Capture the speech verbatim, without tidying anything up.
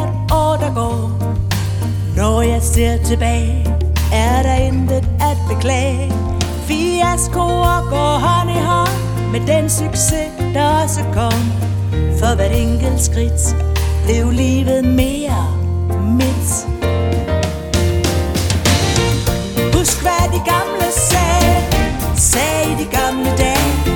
hvert år der går. Når jeg ser tilbage, er der intet at beklage. Fiaskoer går hånd i hånd med den succes, der også kom. For hvert enkelt skridt blev livet mere mit. Husk hvad de gamle sagde, sagde i de gamle dage.